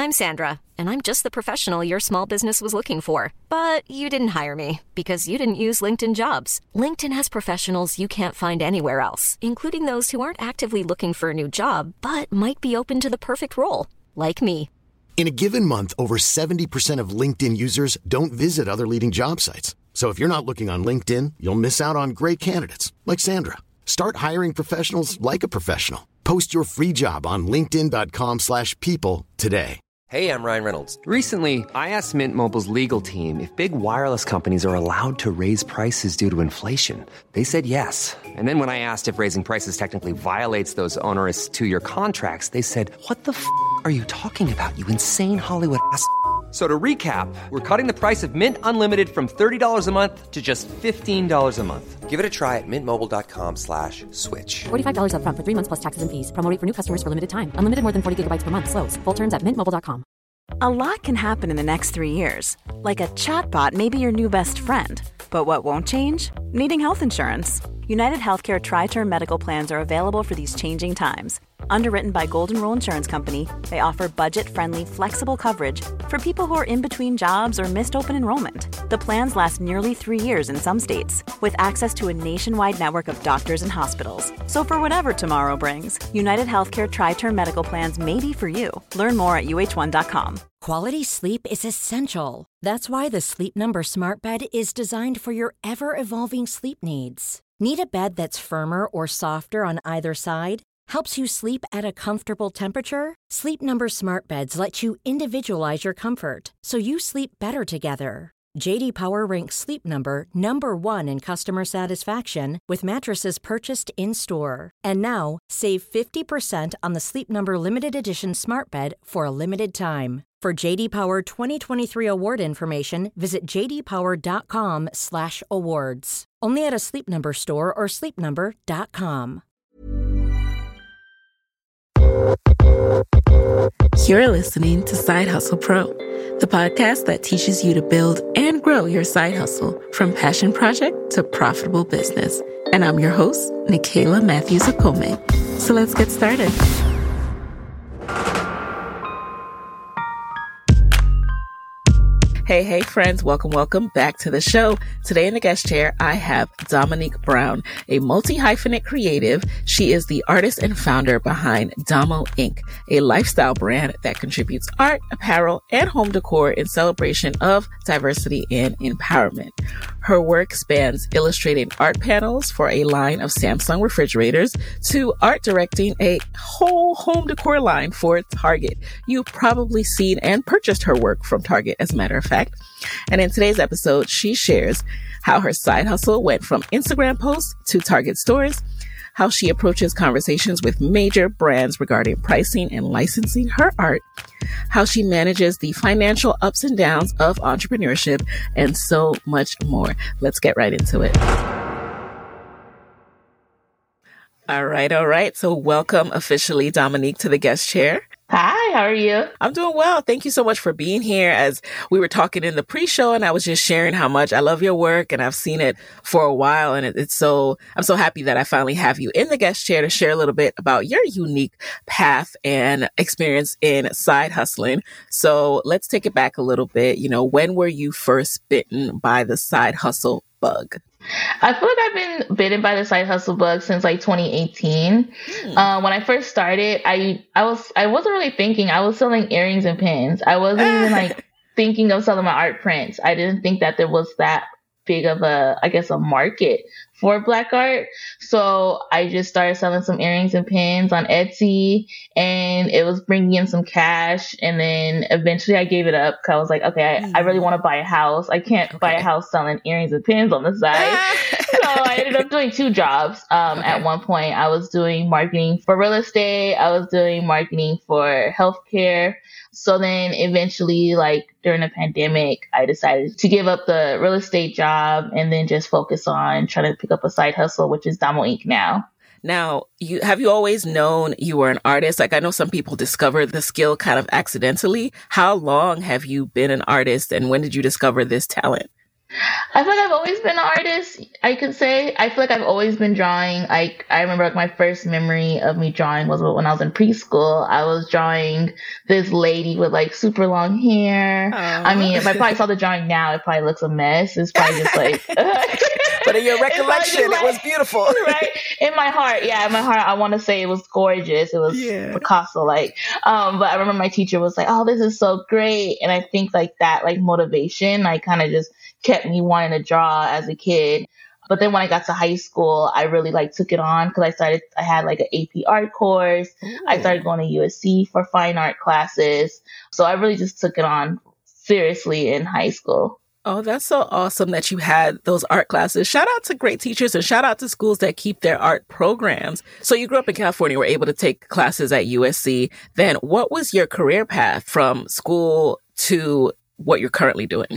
I'm Sandra, and I'm just the professional your small business was looking for. But you didn't hire me because you didn't use LinkedIn Jobs. LinkedIn has professionals you can't find anywhere else, including those who aren't actively looking for a new job, but might be open to the perfect role, like me. In a given month, over 70% of LinkedIn users don't visit other leading job sites. So if you're not looking on LinkedIn, you'll miss out on great candidates like Sandra. Start hiring professionals like a professional. Post your free job on linkedin.com/people today. Hey, I'm Ryan Reynolds. Recently, I asked Mint Mobile's legal team if big wireless companies are allowed to raise prices due to inflation. They said yes. And then when I asked if raising prices technically violates those onerous two-year contracts, they said, "What the f*** are you talking about, you insane Hollywood ass?" So to recap, we're cutting the price of Mint Unlimited from $30 a month to just $15 a month. Give it a try at mintmobile.com/switch. $45 up front for 3 months plus taxes and fees. Promo rate for new customers for limited time. Unlimited more than 40 gigabytes per month. Slows full terms at mintmobile.com. A lot can happen in the next 3 years. Like a chatbot may be your new best friend. But what won't change? Needing health insurance. United Healthcare Tri-Term Medical Plans are available for these changing times. Underwritten by Golden Rule Insurance Company, they offer budget-friendly, flexible coverage for people who are in between jobs or missed open enrollment. The plans last nearly 3 years in some states, with access to a nationwide network of doctors and hospitals. So for whatever tomorrow brings, United Healthcare Tri-Term Medical Plans may be for you. Learn more at uh1.com. Quality sleep is essential. That's why the Sleep Number Smart Bed is designed for your ever-evolving sleep needs. Need a bed that's firmer or softer on either side? Helps you sleep at a comfortable temperature? Sleep Number Smart Beds let you individualize your comfort, so you sleep better together. J.D. Power ranks Sleep Number number 1 in customer satisfaction with mattresses purchased in-store. And now, save 50% on the Sleep Number Limited Edition Smart Bed for a limited time. For J.D. Power 2023 award information, visit jdpower.com/awards. Only at a Sleep Number store or sleepnumber.com. You're listening to Side Hustle Pro, the podcast that teaches you to build and grow your side hustle from passion project to profitable business. And I'm your host, Nicaila Matthews-Okome. So let's get started. Hey, friends. Welcome back to the show. Today in the guest chair, I have Dominique Brown, a multi-hyphenate creative. She is the artist and founder behind Damo Inc., a lifestyle brand that contributes art, apparel, and home decor in celebration of diversity and empowerment. Her work spans illustrating art panels for a line of Samsung refrigerators to art directing a whole home decor line for Target. You've probably seen and purchased her work from Target, as a matter of fact. And in today's episode, she shares how her side hustle went from Instagram posts to Target stores, how she approaches conversations with major brands regarding pricing and licensing her art, how she manages the financial ups and downs of entrepreneurship, and so much more. Let's get right into it. All right. So welcome officially, Dominique, to the guest chair. Hi, how are you? I'm doing well. Thank you so much for being here. As we were talking in the pre-show, and I was just sharing how much I love your work, and I've seen it for a while, and I'm so happy that I finally have you in the guest chair to share a little bit about your unique path and experience in side hustling. So let's take it back a little bit. When were you first bitten by the side hustle bug? I feel like I've been bitten by the side hustle bug since like 2018. When I first started, I wasn't really thinking. I was selling earrings and pins. I wasn't even thinking of selling my art prints. I didn't think that there was that big of a market for Black art. So I just started selling some earrings and pins on Etsy, and it was bringing in some cash. And then eventually I gave it up because I was like, okay, I really want to buy a house. I can't buy a house selling earrings and pins on the side. So I ended up doing 2 jobs. At one point I was doing marketing for real estate. I was doing marketing for healthcare. So then eventually, during the pandemic, I decided to give up the real estate job and then just focus on trying to pick up a side hustle, which is Damo Inc. now. Now, have you always known you were an artist? I know some people discover the skill kind of accidentally. How long have you been an artist, and when did you discover this talent? I feel like I've always been an artist, I could say. I feel like I've always been drawing. Like, I remember like my first memory of me drawing was when I was in preschool. I was drawing this lady with like super long hair. I mean, if I probably saw the drawing now, it probably looks a mess. It's probably just like... But in your recollection, it was beautiful. Right? In my heart, I want to say it was gorgeous. It was Picasso-like. But I remember my teacher was like, oh, this is so great. And I think like that, like motivation, like kind of just kept me wanting to draw as a kid. But then when I got to high school, I really like took it on because I had like an AP art course. Ooh. I started going to USC for fine art classes. So I really just took it on seriously in high school. Oh, that's so awesome that you had those art classes. Shout out to great teachers and shout out to schools that keep their art programs. So you grew up in California, were able to take classes at USC. Then what was your career path from school to what you're currently doing?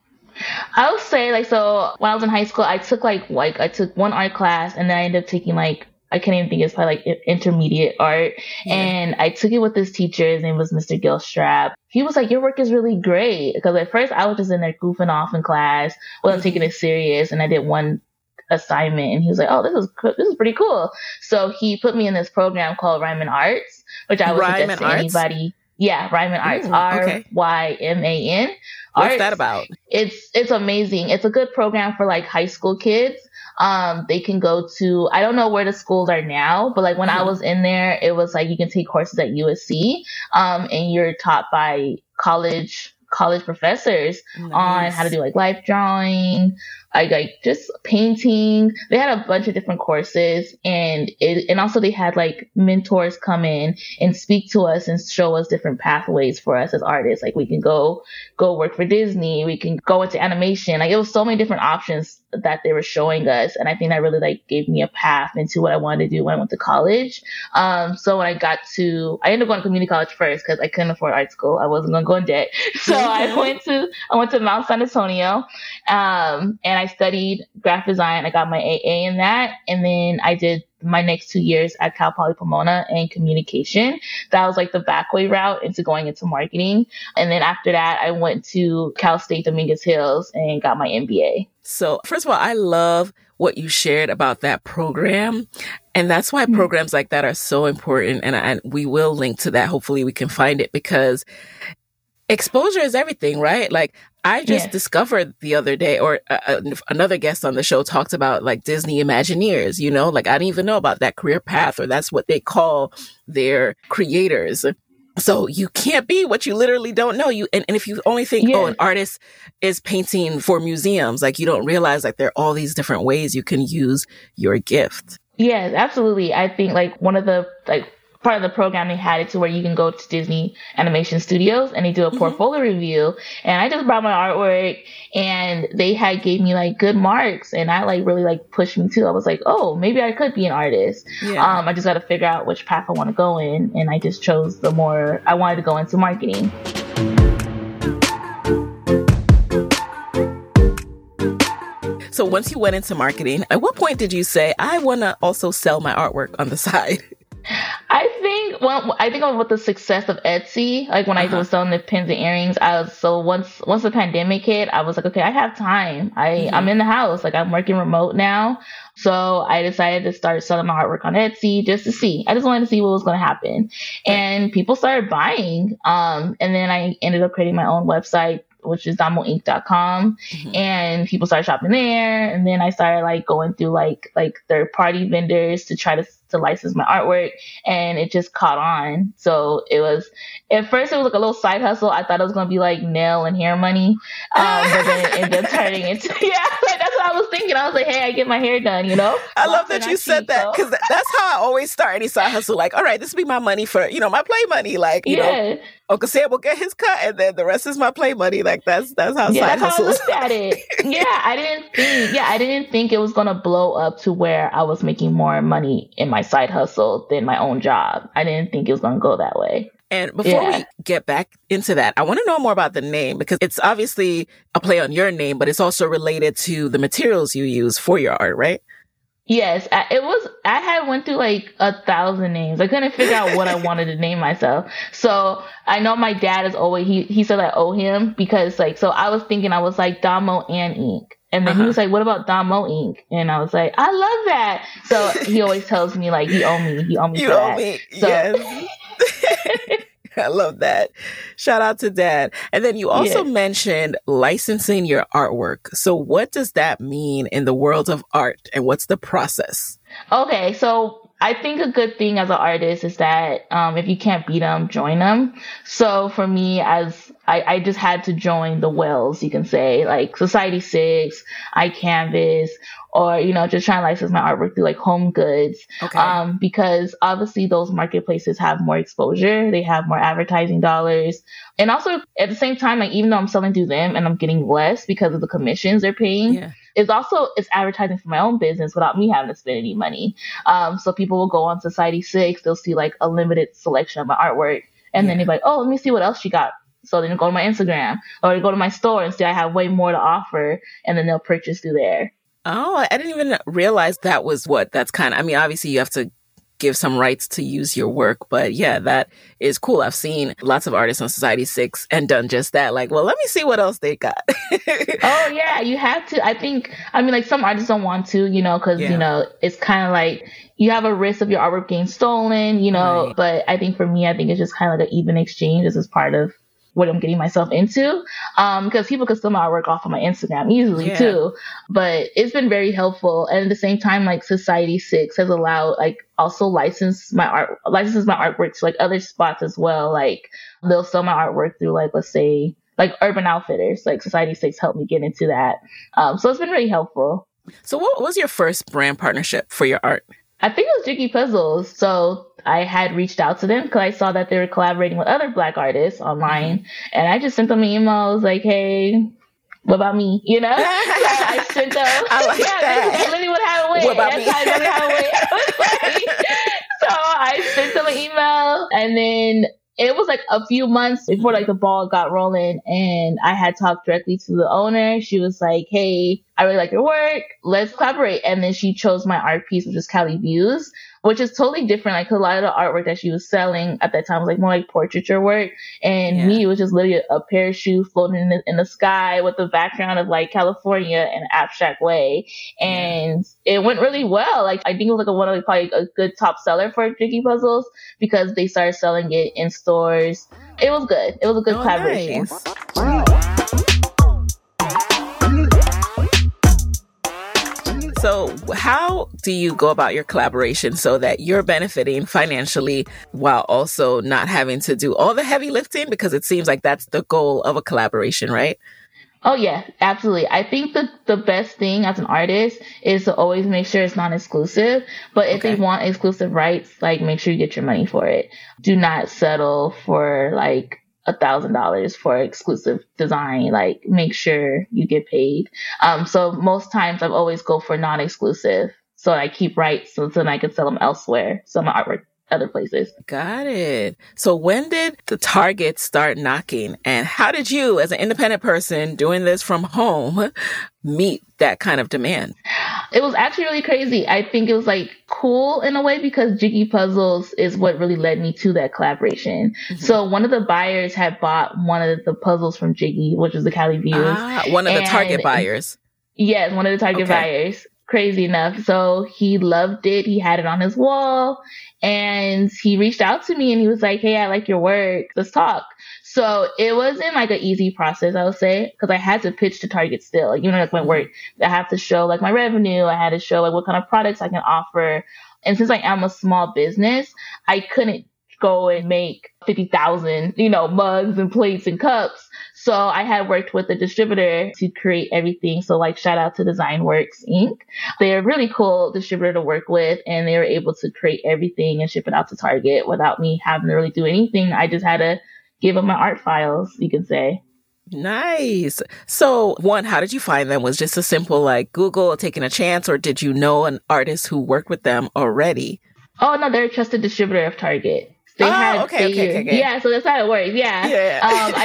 I would say like, so when I was in high school, I took I took one art class and then I ended up taking like, I can't even think it's probably like intermediate art. Yeah. And I took it with this teacher. His name was Mr. Gilstrap. He was like, your work is really great. Because at first I was just in there goofing off in class, wasn't taking it serious. And I did one assignment and he was like, oh, this is pretty cool. So he put me in this program called Ryman Arts, which I would suggest to anybody. Yeah, Ryman Arts, RYMAN. What's that about? It's amazing. It's a good program for like high school kids. They can go to, I don't know where the schools are now, but like when I was in there, it was like you can take courses at USC, and you're taught by college professors on how to do like life drawing, like just painting. They had a bunch of different courses and also they had like mentors come in and speak to us and show us different pathways for us as artists. Like we can go work for Disney. We can go into animation. Like it was so many different options that they were showing us. And I think that really like gave me a path into what I wanted to do when I went to college. So when I ended up going to community college first because I couldn't afford art school. I wasn't going to go in debt. So I went to Mount San Antonio, and I studied graphic design. I got my AA in that. And then I did my next 2 years at Cal Poly Pomona in communication. That was like the back way route into going into marketing. And then after that, I went to Cal State Dominguez Hills and got my MBA. So first of all, I love what you shared about that program. And that's why programs like that are so important. And we will link to that. Hopefully we can find it because exposure is everything, right? Like I just discovered the other day, or another guest on the show talked about like Disney Imagineers, you know, like I didn't even know about that career path, or that's what they call their creators. So you can't be what you literally don't know. And if you only think, an artist is painting for museums, like you don't realize like there are all these different ways you can use your gift. Yeah, absolutely. I think like one of the part of the program, they had it to where you can go to Disney Animation Studios and they do a portfolio review. And I just brought my artwork and they gave me like good marks, and I like really like pushed me too. I was like, oh, maybe I could be an artist. Yeah. I just got to figure out which path I want to go in. And I just chose I wanted to go into marketing. So once you went into marketing, at what point did you say, I want to also sell my artwork on the side? I think with the success of Etsy, like when I was selling the pins and earrings, once the pandemic hit, I was like, okay, I have time. I'm in the house, like I'm working remote now. So I decided to start selling my artwork on Etsy just to see. I just wanted to see what was going to happen. And people started buying. And then I ended up creating my own website, which is damoink.com. And people started shopping there. And then I started like going through like third party vendors to try to license my artwork, and it just caught on. So at first it was like a little side hustle. I thought it was going to be like nail and hair money. But then it ended up turning into, like that's what I was thinking. I was like, hey, I get my hair done, you know? I love that you said that, because that's how I always start any side hustle. Like, all right, this will be my money for, my play money. Like, you know, Uncle Sam will get his cut and then the rest is my play money. Like that's how side hustles. How I looked at it. I didn't think it was going to blow up to where I was making more money in my side hustle than my own job. I didn't think it was going to go that way. And before we get back into that, I want to know more about the name, because it's obviously a play on your name, but it's also related to the materials you use for your art, right? Yes, I had went through like 1,000 names. I couldn't figure out what I wanted to name myself. So I know my dad is always, he said I owe him because like, so I was thinking I was like Damo and Ink. And then he was like, what about Damo Ink? And I was like, I love that. So he always tells me like, he owe me You for owe that. me. So, Yes. I love that. Shout out to Dad. And then you also mentioned licensing your artwork. So what does that mean in the world of art and what's the process? Okay, so I think a good thing as an artist is that if you can't beat them, join them. So for me, as I just had to join the whales, you can say, like Society6, iCanvas, or, you know, just trying to license my artwork through like Home Goods. Okay. Because obviously those marketplaces have more exposure. They have more advertising dollars. And also at the same time, like even though I'm selling through them and I'm getting less because of the commissions they're paying, it's advertising for my own business without me having to spend any money. So people will go on Society6, they'll see like a limited selection of my artwork. And then they're like, oh, let me see what else you got. So then they'll go to my Instagram or they go to my store and see I have way more to offer. And then they'll purchase through there. Oh, I didn't even realize that was that's kind of, I mean, obviously you have to give some rights to use your work, but yeah, that is cool. I've seen lots of artists on Society6 and done just that. Like, well, let me see what else they got. Oh yeah, you have to. I mean, like some artists don't want to, you know, because, you know, it's kind of like you have a risk of your artwork getting stolen, you know, but I think for me, I think it's just kind of like an even exchange. This is part of what I'm getting myself into, because people can steal my artwork off of my Instagram easily too. But it's been very helpful, and at the same time, like Society6 has allowed like also licenses my artwork to like other spots as well. Like they'll sell my artwork through like, let's say like Urban Outfitters. Like Society6 helped me get into that, so it's been really helpful. So what was your first brand partnership for your art? I think it was Jiggy Puzzles. So I had reached out to them because I saw that they were collaborating with other Black artists online. And I just sent them an email. I was like, hey, what about me? You know? So I sent them. I like that. That's literally what happened. What about me? So I sent them an email, and then it was like a few months before like the ball got rolling, and I had talked directly to the owner. She was like, hey, I really like your work. Let's collaborate. And then she chose my art piece, which is Cali Views, which is totally different. Like a lot of the artwork that she was selling at that time was like more like portraiture work. And me, it was just literally a parachute floating in the sky with the background of like California in an abstract way. And it went really well. Like I think it was like one of like probably a good top seller for Jiggy Puzzles because they started selling it in stores. It was good. It was a good collaboration. Nice. So how do you go about your collaboration so that you're benefiting financially while also not having to do all the heavy lifting? Because it seems like that's the goal of a collaboration, right? Oh, yeah, absolutely. I think the best thing as an artist is to always make sure it's non-exclusive. But if they want exclusive rights, like make sure you get your money for it. Do not settle for like $1,000 for exclusive design. Like make sure you get paid. So most times I've always go for non-exclusive. So I keep rights so then I can sell them elsewhere. Sell my artwork other places. Got it. So when did the target start knocking, and how did you as an independent person doing this from home meet that kind of demand? It was actually really crazy. I think it was like cool in a way because Jiggy Puzzles is what really led me to that collaboration. So one of the buyers had bought one of the puzzles from Jiggy, which was the Cali Views. One of the Target buyers. Yes, one of the Target buyers. Crazy enough. So he loved it. He had it on his wall and he reached out to me and he was like, hey, I like your work. Let's talk. So it wasn't like an easy process, I would say, because I had to pitch to Target still. Like, you know, like my work, I have to show like my revenue. I had to show like what kind of products I can offer. And since I am a small business, I couldn't go and make 50,000, you know, mugs and plates and cups. So I had worked with a distributor to create everything. So like shout out to Designworks Inc. They're a really cool distributor to work with, and they were able to create everything and ship it out to Target without me having to really do anything. I just had to give them my art files, you can say. Nice. So one, how did you find them? Was just a simple like Google taking a chance, or did you know an artist who worked with them already? Oh no, they're a trusted distributor of Target. Okay. Yeah, so that's how it works. Yeah.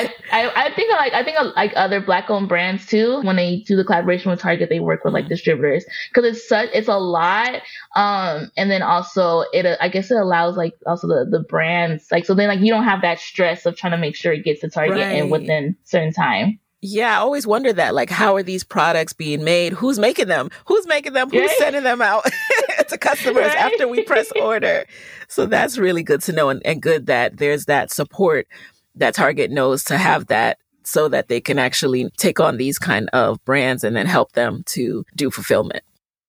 I think of like other Black-owned brands too. When they do the collaboration with Target, they work with like distributors because it's a lot. And then also I guess it allows like also the brands like, so then like you don't have that stress of trying to make sure it gets to Target and within certain time. Yeah, I always wonder that, like, how are these products being made? Who's making them? Who's sending them out to customers after we press order? So that's really good to know, and good that there's that support that Target knows to have that so that they can actually take on these kind of brands and then help them to do fulfillment.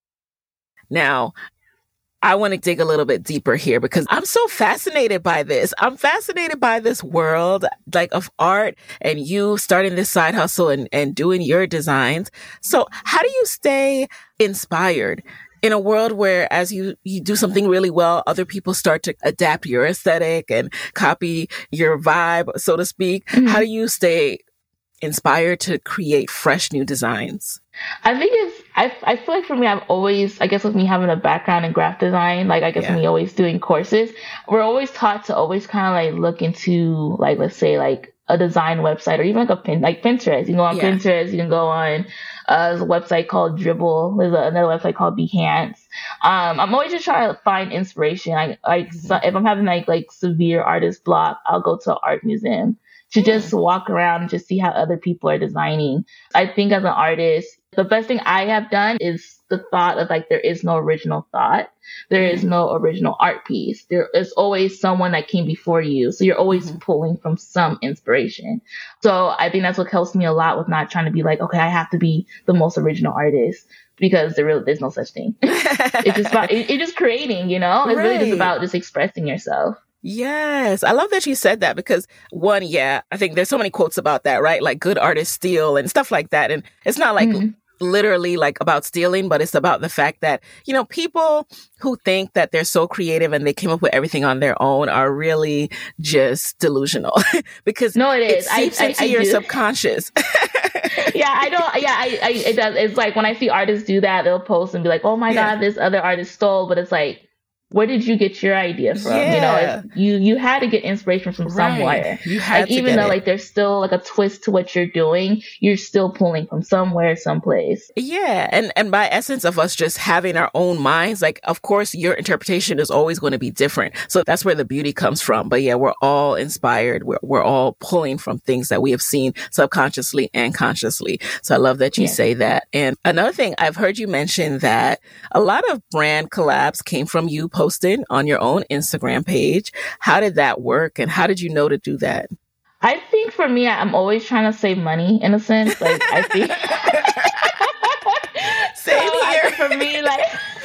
Now, I want to dig a little bit deeper here because I'm so fascinated by this. I'm fascinated by this world like of art and you starting this side hustle and doing your designs. So how do you stay inspired in a world where as you do something really well, other people start to adapt your aesthetic and copy your vibe, so to speak? Mm-hmm. How do you stay inspired to create fresh new designs? I think I feel like for me, I've always, I guess with me having a background in graphic design, like I guess me always doing courses, we're always taught to always kind of like look into like, let's say like a design website or even like Pinterest. You can go on Pinterest, you can go on there's a website called Dribbble. There's another website called Behance. I'm always just trying to find inspiration. So if I'm having like severe artist block, I'll go to an art museum to just walk around and just see how other people are designing. I think as an artist, the best thing I have done is the thought of like, there is no original thought. There is no original art piece. There is always someone that came before you. So you're always pulling from some inspiration. So I think that's what helps me a lot with not trying to be like, okay, I have to be the most original artist because there's no such thing. It's just about, it's just creating, you know, it's really just about just expressing yourself. Yes. I love that you said that because one, I think there's so many quotes about that, right? Like good artists steal and stuff like that. And it's not like literally like about stealing, but it's about the fact that, you know, people who think that they're so creative and they came up with everything on their own are really just delusional because it seeps into your subconscious. It does. It's like when I see artists do that, they'll post and be like, oh my God, this other artist stole, but it's like, where did you get your idea from? Yeah. You know, you had to get inspiration from somewhere. You had like even though like there's still like a twist to what you're doing, you're still pulling from somewhere, someplace. Yeah. And by essence of us just having our own minds, like of course your interpretation is always going to be different. So that's where the beauty comes from. But yeah, we're all inspired. We're all pulling from things that we have seen subconsciously and consciously. So I love that you say that. And another thing, I've heard you mention that a lot of brand collabs came from you posted on your own Instagram page. How did that work? And how did you know to do that? I think for me, I'm always trying to save money in a sense. Like I think for me, like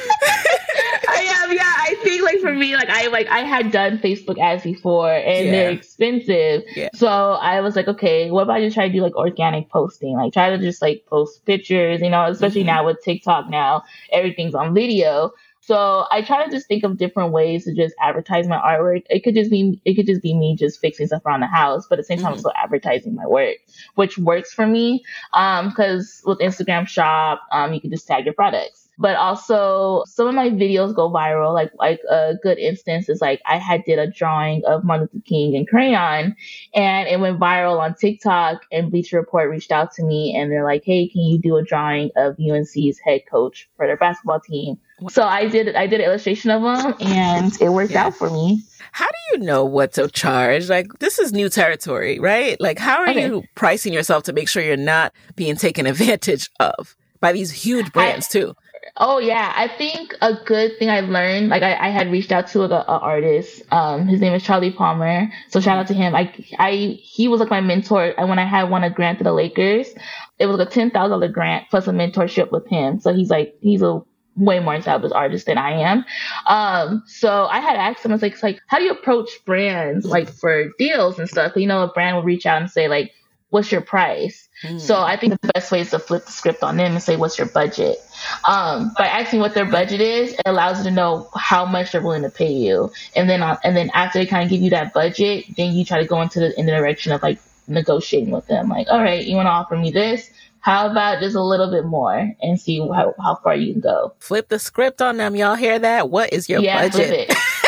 I think like for me, like I had done Facebook ads before and they're expensive. Yeah. So I was like, okay, what about just try to do like organic posting? Like try to just like post pictures, you know, especially now with TikTok now, everything's on video. So I try to just think of different ways to just advertise my artwork. It could just be me just fixing stuff around the house, but at the same time, I'm still advertising my work, which works for me. Because with Instagram Shop, you can just tag your products. But also some of my videos go viral. Like a good instance is like I did a drawing of Martin Luther King in crayon and it went viral on TikTok and Bleacher Report reached out to me and they're like, hey, can you do a drawing of UNC's head coach for their basketball team? So I did an illustration of them and it worked out for me. How do you know what to charge? Like, this is new territory, right? Like, how are you pricing yourself to make sure you're not being taken advantage of by these huge brands too? Oh, yeah. I think a good thing I learned, like I had reached out to an artist. His name is Charlie Palmer. So shout out to him. He was like my mentor. And when I had won a grant to the Lakers, it was like a $10,000 grant plus a mentorship with him. So he's a way more established artist than I am. So I had asked him, I was like, how do you approach brands like for deals and stuff? You know, a brand will reach out and say like, what's your price? So I think the best way is to flip the script on them and say, what's your budget? By asking what their budget is, it allows you to know how much they're willing to pay you. And then after they kind of give you that budget, then you try to go in the direction of like negotiating with them. Like, all right, you want to offer me this? How about just a little bit more and see how far you can go? Flip the script on them. Y'all hear that? What is your budget? Flip it.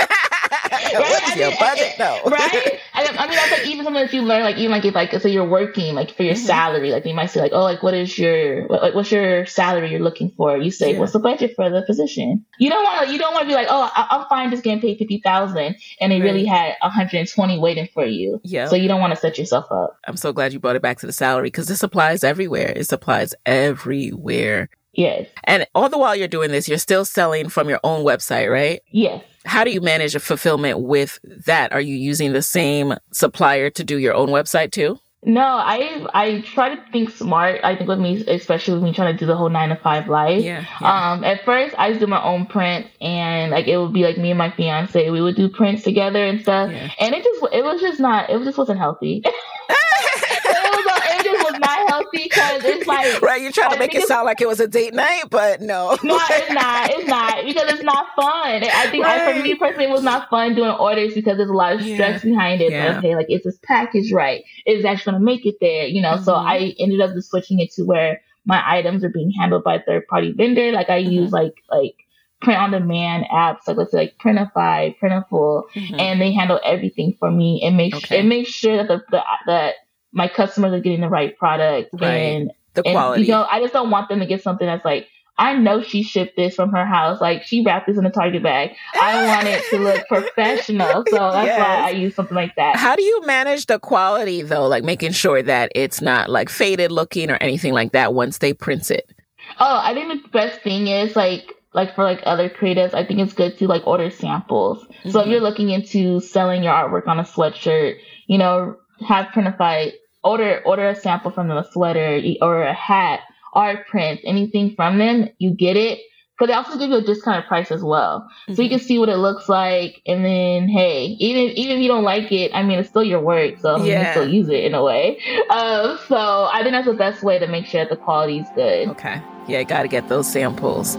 What is your budget though? Right? I mean, that's like even something that you learn, like even like if like so you're working like for your salary, like they might say like, oh, like what's your salary you're looking for? You say, what's the budget for the position? You don't want to be like, oh, I'm fine just getting paid 50,000, and they really had 120 waiting for you. Yeah. So you don't want to set yourself up. I'm so glad you brought it back to the salary because this applies everywhere. It applies everywhere. Yes. And all the while you're doing this, you're still selling from your own website, right? Yes. How do you manage a fulfillment with that? Are you using the same supplier to do your own website too? No, I try to think smart. I think with me, especially with me trying to do the whole 9-to-5 life. Yeah. At first I used to do my own prints, and like it would be like me and my fiance, we would do prints together and stuff. Yeah. And it just wasn't healthy. It just was not healthy because it's like... Right, you're trying to make it sound like it was a date night, but no. No, it's not. It's not because it's not fun. I think for me personally, it was not fun doing orders because there's a lot of stress behind it. Yeah. Okay, like is this package right? Is it actually going to make it there? You know, so I ended up just switching it to where my items are being handled by a third-party vendor. Like I use like print-on-demand apps, like let's say like Printify, Printful, and they handle everything for me and make sure that that my customers are getting the right product and the quality. You know, I just don't want them to get something that's like, I know she shipped this from her house. Like she wrapped this in a Target bag. I want it to look professional. So that's why I use something like that. How do you manage the quality though? Like making sure that it's not like faded looking or anything like that once they print it? Oh, I think the best thing is like for like other creatives, I think it's good to like order samples. So if you're looking into selling your artwork on a sweatshirt, you know, have Printify order a sample from them, a sweater or a hat, art prints, anything from them, you get it. But they also give you a discounted price as well. So you can see what it looks like. And then, hey, even if you don't like it, I mean, it's still your work. So you can still use it in a way. So I think that's the best way to make sure that the quality is good. Okay. Yeah, got to get those samples.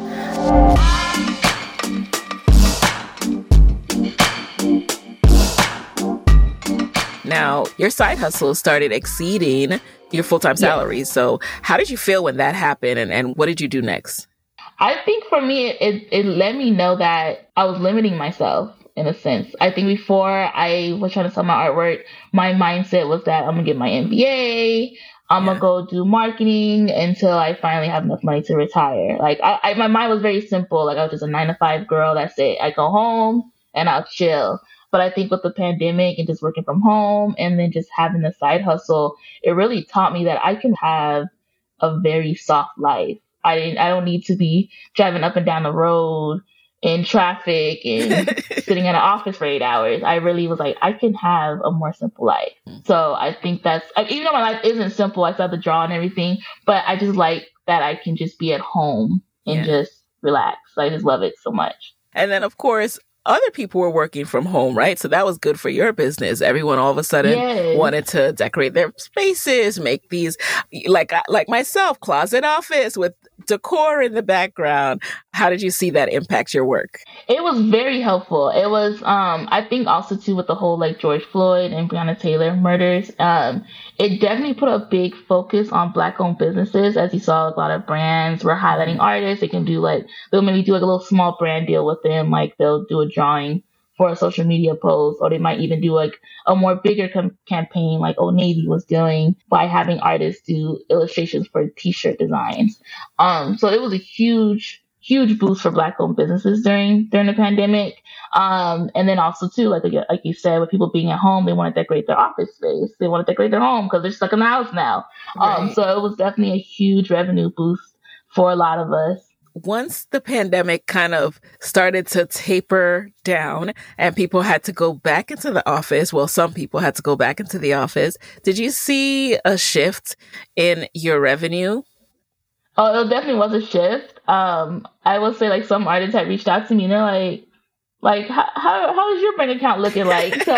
Now, your side hustle started exceeding your full-time salary. So how did you feel when that happened and what did you do next? I think for me, it let me know that I was limiting myself in a sense. I think before I was trying to sell my artwork, my mindset was that I'm going to get my MBA. I'm going to go do marketing until I finally have enough money to retire. Like my mind was very simple. Like I was just a 9-to-5 girl. That's it. I go home and I'll chill. But I think with the pandemic and just working from home and then just having the side hustle, it really taught me that I can have a very soft life. I don't need to be driving up and down the road in traffic and sitting in an office for 8 hours. I really was like, I can have a more simple life. So I think that's, even though my life isn't simple, I still have to draw and everything, but I just like that I can just be at home and just relax. I just love it so much. And then, of course, other people were working from home, right? So that was good for your business. Everyone all of a sudden wanted to decorate their spaces, make these, like myself, closet office with decor in the background. How did you see that impact your work? It was very helpful. It was, I think also too with the whole like George Floyd and Breonna Taylor murders, it definitely put a big focus on Black-owned businesses. As you saw, a lot of brands were highlighting artists. They can do they'll maybe do like a little small brand deal with them. Like they'll do a drawing for a social media post, or they might even do like a more bigger campaign like Old Navy was doing by having artists do illustrations for t-shirt designs. So it was a huge boost for Black-owned businesses during the pandemic. And then also too, like you said, with people being at home, they want to decorate their office space. They want to decorate their home because they're stuck in the house now. Right. So it was definitely a huge revenue boost for a lot of us. Once the pandemic kind of started to taper down and people had to go back into the office, well, some people had to go back into the office, did you see a shift in your revenue? Oh, it definitely was a shift. I will say like some artists had reached out to me and they're like, how is your bank account looking like? So, so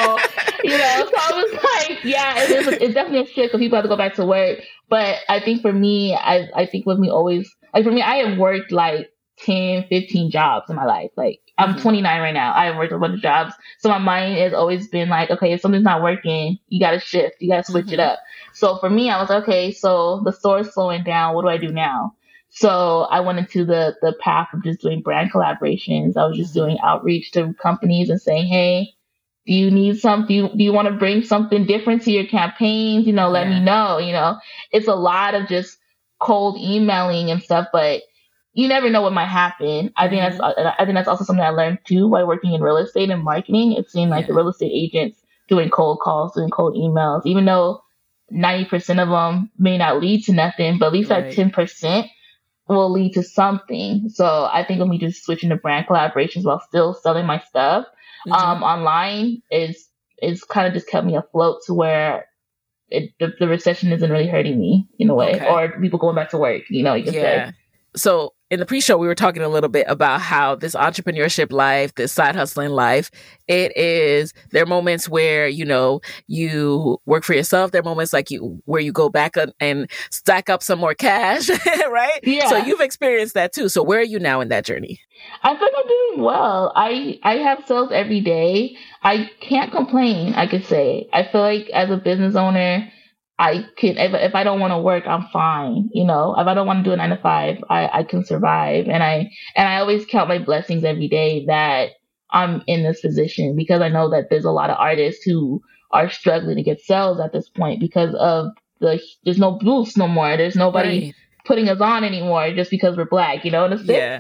I was like, it's definitely a shift because people have to go back to work. But I think for me, I think with me always, like for me, I have worked like 10, 15 jobs in my life. Like I'm 29 right now. I have worked a bunch of jobs. So my mind has always been like, okay, if something's not working, you got to shift. You got to switch it up. So for me, I was like, okay, so the store is slowing down. What do I do now? So I went into the path of just doing brand collaborations. I was just doing outreach to companies and saying, hey, do you need something? Do you want to bring something different to your campaigns? Let me know. It's a lot of just cold emailing and stuff, but you never know what might happen. I think that's also something I learned too by working in real estate and marketing. It seemed like the real estate agents doing cold calls, doing cold emails, even though 90% of them may not lead to nothing, but at least that 10% will lead to something. So I think of me just switching to brand collaborations while still selling my stuff online is kind of just kept me afloat to where the recession isn't really hurting me in a way, or people going back to work, you can say. So in the pre-show, we were talking a little bit about how this entrepreneurship life, this side hustling life, there are moments where, you work for yourself. There are moments where you go back and stack up some more cash, right? Yeah. So you've experienced that too. So where are you now in that journey? I think I'm doing well. I have sales every day. I can't complain, I could say. I feel like as a business owner, I can, if I don't want to work, I'm fine. If I don't want to do a 9 to 5, I can survive. And I always count my blessings every day that I'm in this position, because I know that there's a lot of artists who are struggling to get sales at this point because of there's no boost no more. There's nobody putting us on anymore just because we're Black, in a sense. Yeah.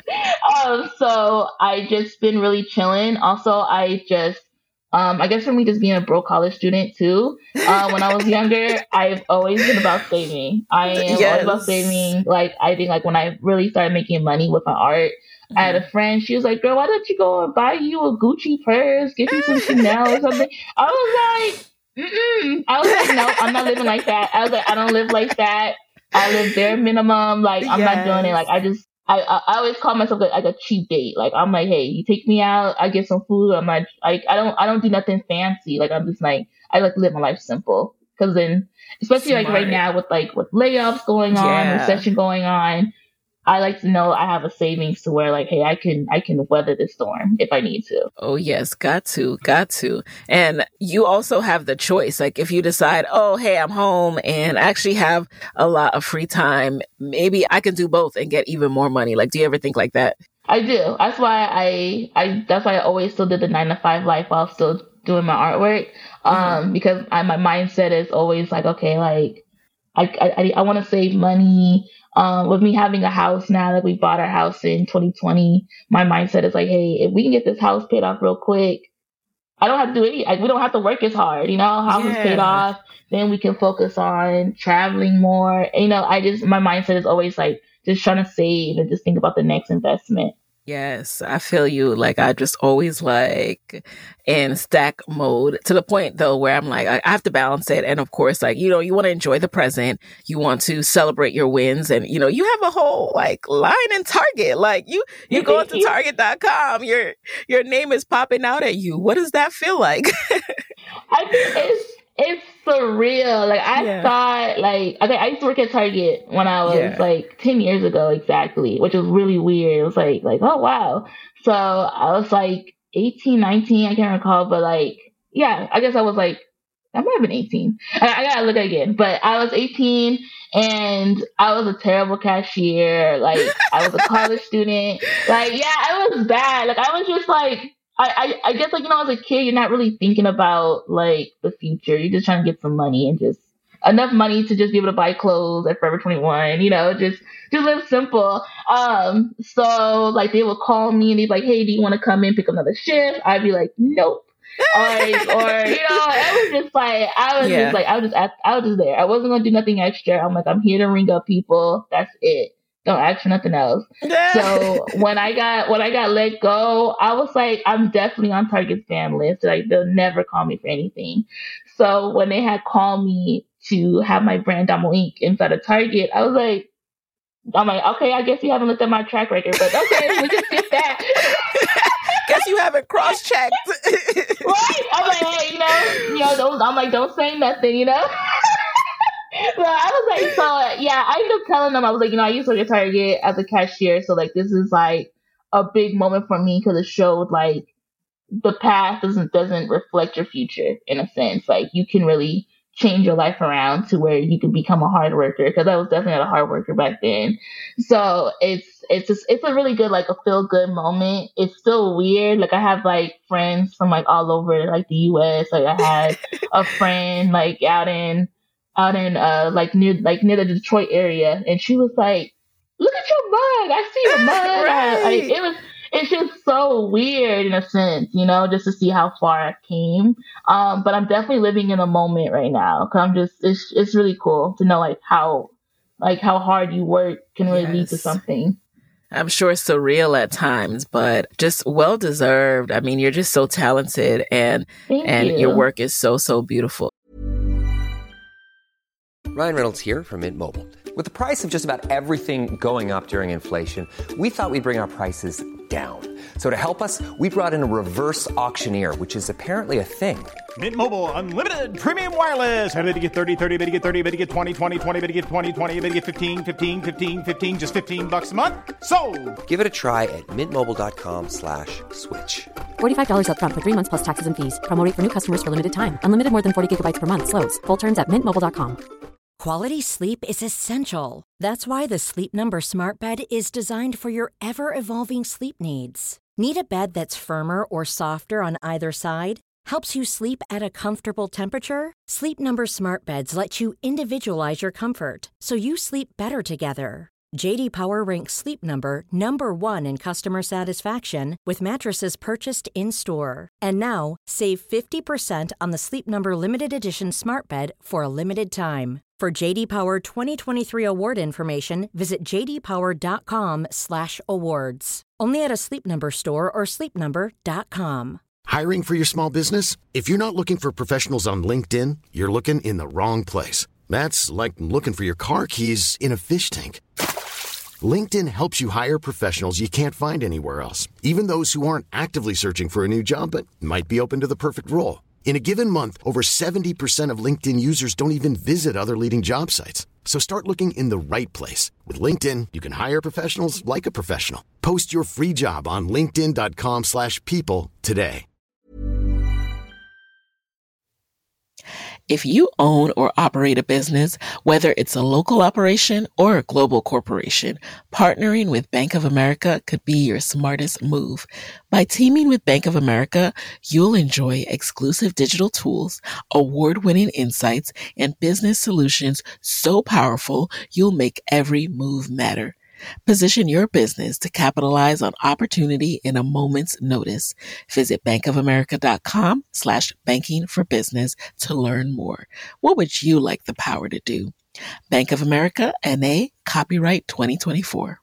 So I just been really chilling. Also, I guess for me, just being a broke college student too, when I was younger, I've always been about saving. I am always about saving. I think when I really started making money with my art, I had a friend, she was like, girl, why don't you go and buy you a Gucci purse, get you some Chanel or something? I was like, no, I'm not living like that. I was like, I don't live like that. I live bare minimum. I'm not doing it. I always call myself like a cheap date. I'm like, hey, you take me out, I get some food. I'm like, I don't do nothing fancy. I'm just I like to live my life simple. Because then, especially right now with layoffs going on, recession going on, I like to know I have a savings to where hey, I can weather the storm if I need to. Oh yes, got to. And you also have the choice. If you decide, oh, hey, I'm home and actually have a lot of free time, maybe I can do both and get even more money. Do you ever think like that? I do. That's why I always still did the 9 to 5 life while still doing my artwork. Because my mindset is always okay, I want to save money. With me having a house now that we bought our house in 2020, my mindset is hey, if we can get this house paid off real quick, I don't have to do any, we don't have to work as hard, house is paid off, then we can focus on traveling more. My mindset is always just trying to save and just think about the next investment. Yes, I feel you. I just always in stack mode, to the point though where I'm I have to balance it. And of course, you want to enjoy the present. You want to celebrate your wins. And, you have a whole line in Target. You go into Target.com, your name is popping out at you. What does that feel like? I think it's surreal. I thought, I used to work at Target when I was 10 years ago exactly, which was really weird. It was oh wow. So I was 18, 19, I can't recall, but I guess I was I might have been 18. I gotta look again, but I was 18 and I was a terrible cashier. I was a college student. I was bad. I was just I guess as a kid, you're not really thinking about the future. You're just trying to get some money and just enough money to just be able to buy clothes at Forever 21, just live simple. So they would call me and they'd be hey, do you want to come in, pick up another shift? I'd be nope. I was just there. I wasn't going to do nothing extra. I'm here to ring up people. That's it. Don't ask for nothing else. So when I got let go, I was I'm definitely on Target's ban list. They'll never call me for anything. So when they had called me to have my brand Damo Inc. inside of Target, I was I'm okay, I guess you haven't looked at my track record, but okay, we can skip that. Guess you haven't cross-checked. Right? I'm hey, don't say nothing, Well, I was I ended up telling them, I was I used to work at Target as a cashier, so this is a big moment for me because it showed the past doesn't reflect your future in a sense. You can really change your life around to where you can become a hard worker, because I was definitely not a hard worker back then. So it's a really good, like, a feel good moment. It's still weird. Like, I have like friends from like all over like the US. Like, I had a friend like out in like near the Detroit area, and she was like, "Look at your mug. I see your mug." Right. It's just so weird in a sense, you know, just to see how far I came. But I'm definitely living in the moment right now. Cause it's really cool to know like how hard you work can really lead to something. I'm sure it's surreal at times, but just well deserved. I mean, you're just so talented, and your work is so, so beautiful. Ryan Reynolds here from Mint Mobile. With the price of just about everything going up during inflation, we thought we'd bring our prices down. So to help us, we brought in a reverse auctioneer, which is apparently a thing. Mint Mobile Unlimited Premium Wireless. How to get 30, 30, bit to get 30, bit to get 20, 20, 20, bit to get 20, 20, bit to get 15, 15, 15, 15, just $15 a month? Sold! Give it a try at mintmobile.com/switch. $45 up front for 3 months plus taxes and fees. Promo rate for new customers for limited time. Unlimited more than 40 gigabytes per month. Slows full terms at mintmobile.com. Quality sleep is essential. That's why the Sleep Number Smart Bed is designed for your ever-evolving sleep needs. Need a bed that's firmer or softer on either side? Helps you sleep at a comfortable temperature? Sleep Number Smart Beds let you individualize your comfort, so you sleep better together. J.D. Power ranks Sleep Number number 1 in customer satisfaction with mattresses purchased in-store. And now, save 50% on the Sleep Number Limited Edition Smart Bed for a limited time. For J.D. Power 2023 award information, visit jdpower.com/awards. Only at a Sleep Number store or sleepnumber.com. Hiring for your small business? If you're not looking for professionals on LinkedIn, you're looking in the wrong place. That's like looking for your car keys in a fish tank. LinkedIn helps you hire professionals you can't find anywhere else, even those who aren't actively searching for a new job but might be open to the perfect role. In a given month, over 70% of LinkedIn users don't even visit other leading job sites. So start looking in the right place. With LinkedIn, you can hire professionals like a professional. Post your free job on linkedin.com/people today. If you own or operate a business, whether it's a local operation or a global corporation, partnering with Bank of America could be your smartest move. By teaming with Bank of America, you'll enjoy exclusive digital tools, award-winning insights, and business solutions so powerful you'll make every move matter. Position your business to capitalize on opportunity in a moment's notice. Visit bankofamerica.com/banking for business to learn more. What would you like the power to do? Bank of America, N.A., copyright 2024.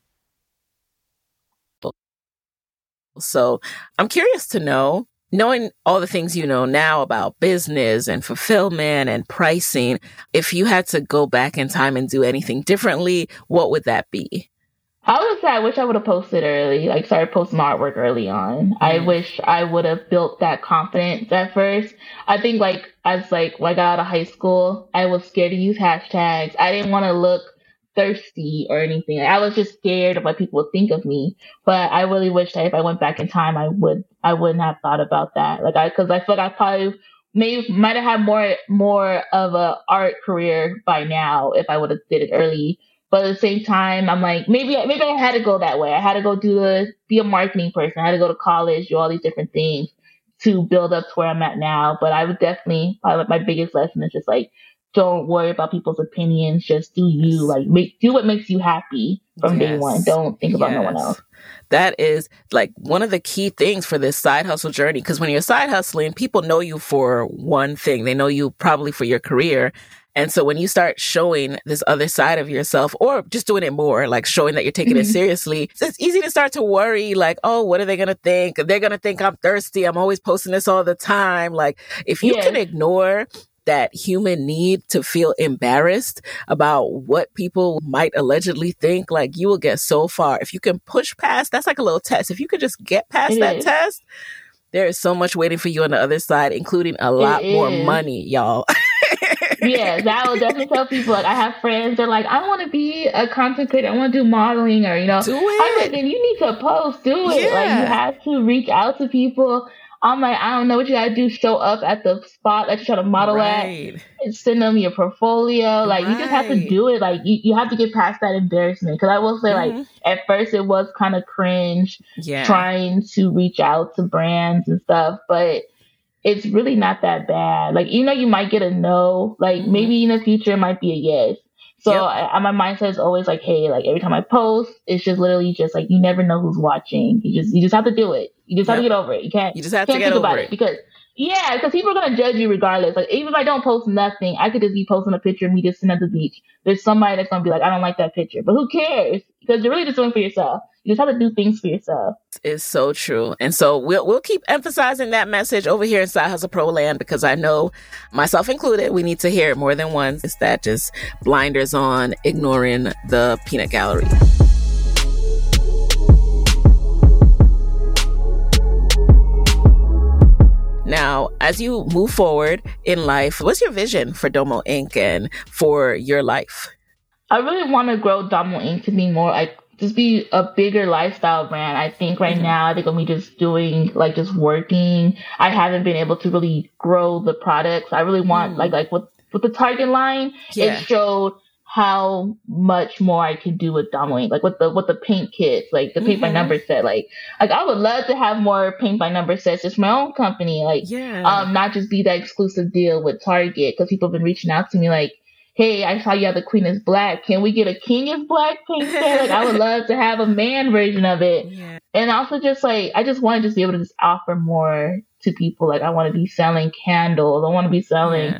So I'm curious to know, knowing all the things you know now about business and fulfillment and pricing, if you had to go back in time and do anything differently, what would that be? I wish I would have posted early, like started posting my artwork early on. I wish I would have built that confidence at first. I think when I got out of high school, I was scared to use hashtags. I didn't want to look thirsty or anything. I was just scared of what people would think of me. But I really wish that if I went back in time, I wouldn't have thought about that. Because I feel like I probably might have had more of a art career by now if I would have did it early. But at the same time, I'm like, maybe I had to go that way. I had to go be a marketing person. I had to go to college, do all these different things to build up to where I'm at now. But I would definitely, my biggest lesson is just don't worry about people's opinions. Just do you. Do what makes you happy from day one. Don't think about no one else. That is one of the key things for this side hustle journey. Because when you're side hustling, people know you for one thing. They know you probably for your career. And so when you start showing this other side of yourself, or just doing it more, showing that you're taking it seriously, it's easy to start to worry, oh, what are they going to think? They're going to think I'm thirsty. I'm always posting this all the time. If you can ignore that human need to feel embarrassed about what people might allegedly think, you will get so far. If you can push past, that's like a little test. If you could just get past that test, there is so much waiting for you on the other side, including a lot more money, y'all. Yes, I will definitely tell people. I have friends that are I want to be a content creator. I want to do modeling, or do it. I'm then you need to post. Do it. Yeah. You have to reach out to people. I'm like, I don't know what you gotta do. Show up at the spot that you try to model at, and send them your portfolio. Like, you just have to do it. Like, you have to get past that embarrassment. Because I will say, like, at first it was kind of cringe trying to reach out to brands and stuff, but it's really not that bad. Like, even though you might get a no, like, maybe in the future it might be a yes. So my mindset is always like, hey, like, every time I post, it's just literally just like, you never know who's watching. You just have to do it. You just have to get over it. You just have to get over it. Because people are going to judge you regardless. Like, even if I don't post nothing, I could just be posting a picture of me just sitting at the beach. There's somebody that's going to be like, I don't like that picture. But who cares? Because you're really just doing it for yourself. You just have to do things for yourself. It's so true. And so we'll keep emphasizing that message over here in Side Hustle Pro Land, because I know, myself included, we need to hear it more than once. It's that just blinders on, ignoring the peanut gallery. Now, as you move forward in life, what's your vision for Domo Inc. and for your life? I really want to grow Domo Inc. to be more like, just be a bigger lifestyle brand. I think right now, I think I'm just doing, like, just working. I haven't been able to really grow the products. I really want, like with the Target line, it showed how much more I can do with Domo Inc. Like with the paint kits, like the paint by number set. Like I would love to have more paint by number sets, just my own company. Like, not just be that exclusive deal with Target, because people have been reaching out to me like, hey, I saw you have the Queen is Black. Can we get a King is Black paint set? Like, I would love to have a man version of it. Yeah. And also just like, I just want to just be able to just offer more to people. Like, I want to be selling candles. I want to be selling.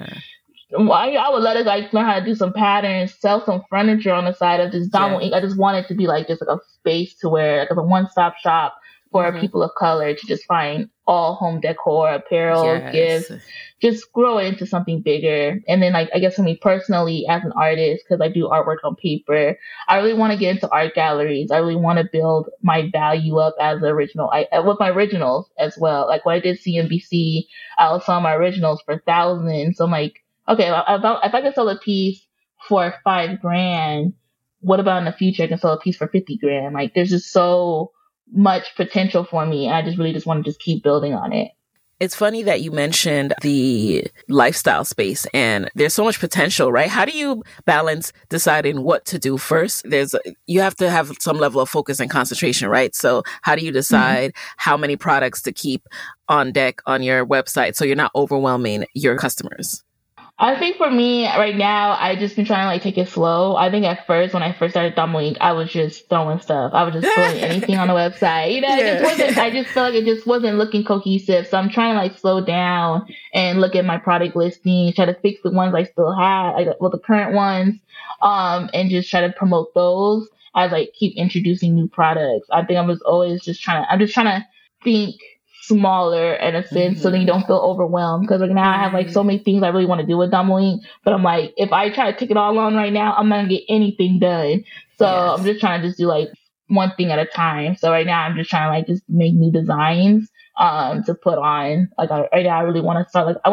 I would let us like learn how to do some patterns, sell some furniture on the side of this Domo Inc. I just want it to be like just like a space to where like a one-stop shop for people of color to just find all home decor, apparel, gifts, just grow it into something bigger. And then, like, I guess for me personally as an artist, because I do artwork on paper, I really want to get into art galleries. I really want to build my value up as an original, with my originals as well. Like when I did CNBC, I was selling my originals for thousands. So I'm like, okay, if I can sell a piece for $5,000, what about in the future I can sell a piece for $50,000? Like, there's just so much potential for me. I just really just want to just keep building on it. It's funny that you mentioned the lifestyle space, and there's so much potential, right? How do you balance deciding what to do first? You have to have some level of focus and concentration, right? So how do you decide how many products to keep on deck on your website so you're not overwhelming your customers? I think for me right now, I just been trying to like take it slow. I think at first, when I first started Domo Inc., I was just throwing stuff. I was just throwing anything on the website. You know, I just felt like it just wasn't looking cohesive. So I'm trying to like slow down and look at my product listing, try to fix the ones I still had, the current ones, and just try to promote those as I keep introducing new products. I think I'm just trying to think smaller in a sense, so then you don't feel overwhelmed, because like now I have like so many things I really want to do with Domo Inc., but I'm like, if I try to take it all on right now, I'm not gonna get anything done. So I'm just trying to just do like one thing at a time. So right now I'm just trying to like just make new designs to put on. Like right now I really want to start like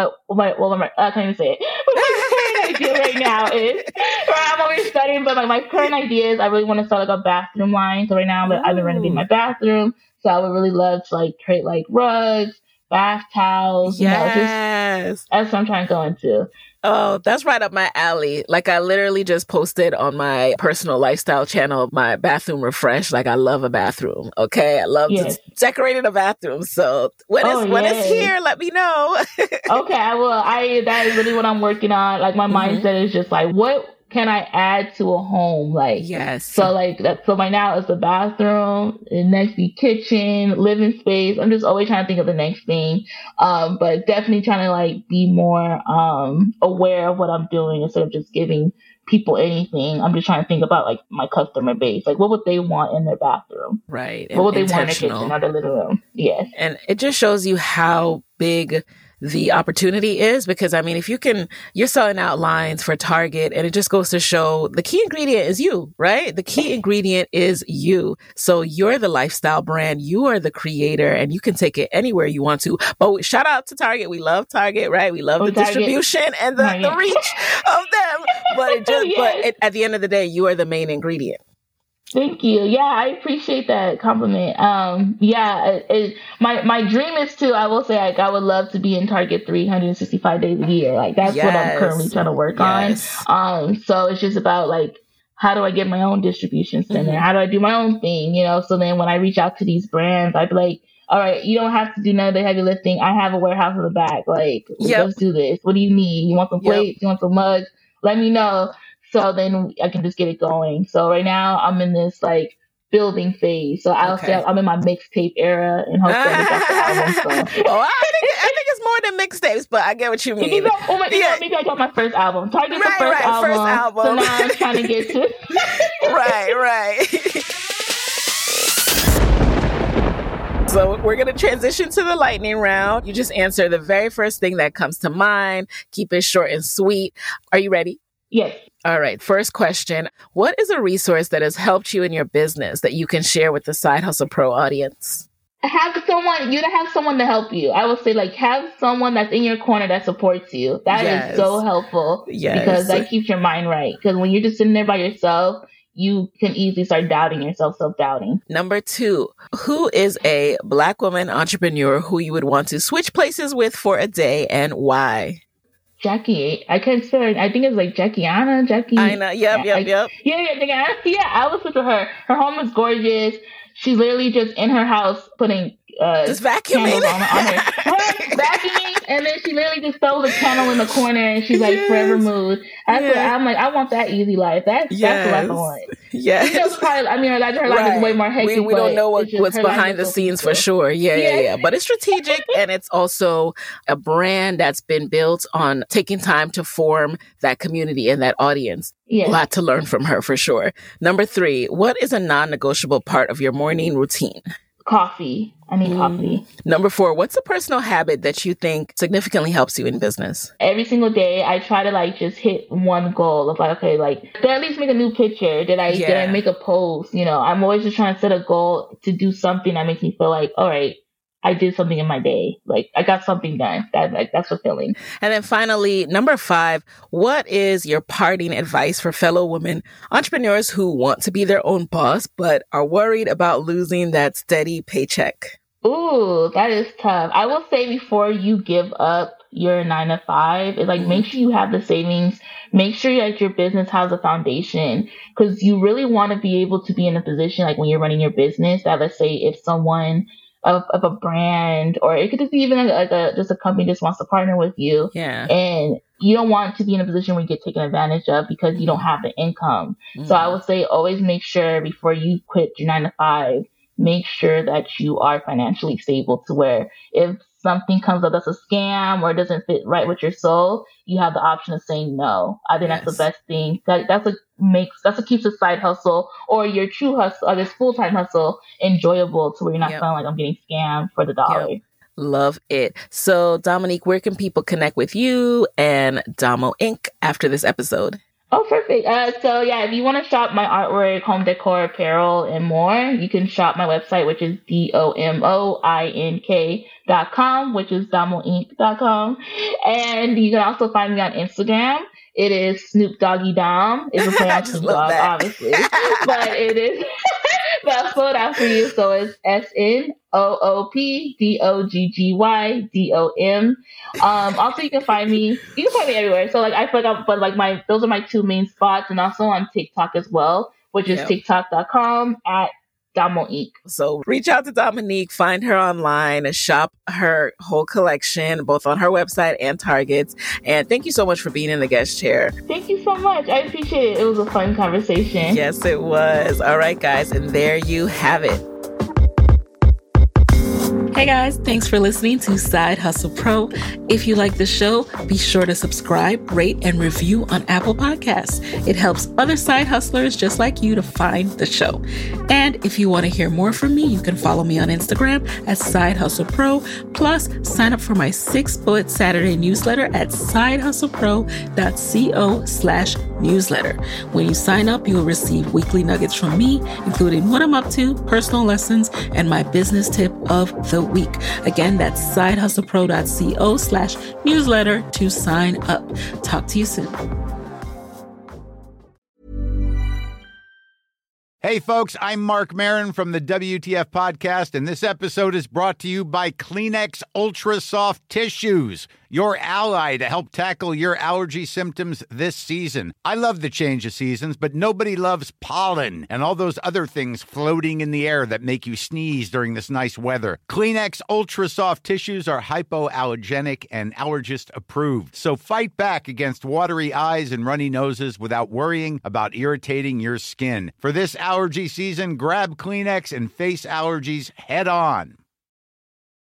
I can't even say it. But my current idea right now is I'm always studying, but like my current idea is I really want to start like a bathroom line. So right now I've been renovating my bathroom. So I would really love to like create like rugs, bath towels. Yes. That's what I'm trying to go into. Oh, that's right up my alley. Like I literally just posted on my personal lifestyle channel, my bathroom refresh. Like I love a bathroom. Okay. I love decorating a bathroom. So when it's here, let me know. Okay. I will. That is really what I'm working on. Like my mindset is just like, what can I add to a home? Like, so like that. So by now it's the bathroom, the next be kitchen, living space. I'm just always trying to think of the next thing. But definitely trying to like be more, aware of what I'm doing instead of just giving people anything. I'm just trying to think about like my customer base. Like what would they want in their bathroom? Right. What would they want in their kitchen or their living room? Yes. And it just shows you how big the opportunity is, because I mean, if you're selling out lines for Target, and it just goes to show the key ingredient is you, right? The key ingredient is you. So you're the lifestyle brand, you are the creator, and you can take it anywhere you want to. But shout out to Target. We love Target, right? We love the distribution and the reach of them. But at the end of the day, you are the main ingredient. Thank you. Yeah, I appreciate that compliment. My dream is to, I will say, like, I would love to be in Target 365 days a year. Like, that's what I'm currently trying to work on. So it's just about, like, how do I get my own distribution center? How do I do my own thing? You know, so then when I reach out to these brands, I'd be like, all right, you don't have to do none of the heavy lifting. I have a warehouse in the back. Like, let's do this. What do you need? You want some plates? You want some mugs? Let me know. So then I can just get it going. So right now I'm in this like building phase. So I'll say I'm in my mixtape era and hopefully I got the album. So. I think it's more than mixtapes, but I get what you mean. Maybe I got my first album. Target's the first album. So now I'm trying to get to Right. So we're going to transition to the lightning round. You just answer the very first thing that comes to mind. Keep it short and sweet. Are you ready? Yes. All right. First question. What is a resource that has helped you in your business that you can share with the Side Hustle Pro audience? Have someone to help you. I would say, like, have someone that's in your corner that supports you. That is so helpful because that keeps your mind right. Because when you're just sitting there by yourself, you can easily start doubting yourself, self-doubting. Number 2, who is a Black woman entrepreneur who you would want to switch places with for a day and why? Jackie, I can't spell it. I think it's like Jackie. I know. Yep. Yeah, I was with her. Her home is gorgeous. She's literally just in her house putting just vacuuming on her. Vacuuming, and then she literally just throws a candle in the corner and she's like forever mood. I'm like, I want that easy life. That's the life I want. Yes. Her life is way more hectic. We don't know what's behind the scenes for sure. Yeah. But it's strategic and it's also a brand that's been built on taking time to form that community and that audience. Yeah. A lot to learn from her for sure. Number 3, what is a non-negotiable part of your morning routine? Coffee. I need coffee. Number 4, what's a personal habit that you think significantly helps you in business? Every single day, I try to like just hit one goal of like, okay, like did I at least make a new picture? Did I make a post? You know, I'm always just trying to set a goal to do something that makes me feel like, all right, I did something in my day. Like I got something done. That's fulfilling. And then finally, number 5, what is your parting advice for fellow women entrepreneurs who want to be their own boss, but are worried about losing that steady paycheck? Ooh, that is tough. I will say before you give up your 9-to-5, it's like make sure you have the savings. Make sure that your business has a foundation because you really want to be able to be in a position like when you're running your business that let's say if someone of a brand, or it could just be even just a company just wants to partner with you. Yeah. And you don't want to be in a position where you get taken advantage of because you don't have the income. So I would say always make sure before you quit your 9-to-5, make sure that you are financially stable to where if something comes up that's a scam or doesn't fit right with your soul, you have the option of saying no. I think that's the best thing. That's what keeps the side hustle or your true hustle or this full-time hustle enjoyable to where you're not feeling like I'm getting scammed for the dollar. Yep. Love it. So Dominique, where can people connect with you and Damo Inc. after this episode? Oh, perfect. If you want to shop my artwork, home decor, apparel, and more, you can shop my website, which is DOMOINK.com, which is DamoInc.com. And you can also find me on Instagram. It is Snoop Doggy Dom. It's a play on Snoop Dogg, obviously. But it is, but I'll slow it out for you. So it's SNOOPDOGGYDOM. Also you can find me everywhere. So like I forgot, but like those are my 2 main spots, and also on TikTok as well, which is TikTok.com at Damo Inc. So reach out to Dominique, find her online, and shop her whole collection, both on her website and Target's. And thank you so much for being in the guest chair. Thank you so much. I appreciate it. It was a fun conversation. Yes, it was. All right, guys. And there you have it. Hey guys, thanks for listening to Side Hustle Pro. If you like the show, be sure to subscribe, rate, and review on Apple Podcasts. It helps other side hustlers just like you to find the show. And if you want to hear more from me, you can follow me on Instagram at Side Hustle Pro. Plus, sign up for my 6-bullet Saturday newsletter at sidehustlepro.co/newsletter. When you sign up, you will receive weekly nuggets from me, including what I'm up to, personal lessons, and my business tip of the week. Again, that's sidehustlepro.co/newsletter to sign up. Talk to you soon. Hey, folks, I'm Mark Maron from the WTF Podcast, and this episode is brought to you by Kleenex Ultra Soft Tissues, your ally to help tackle your allergy symptoms this season. I love the change of seasons, but nobody loves pollen and all those other things floating in the air that make you sneeze during this nice weather. Kleenex Ultra Soft Tissues are hypoallergenic and allergist approved, so fight back against watery eyes and runny noses without worrying about irritating your skin. For this allergy season, grab Kleenex and face allergies head on.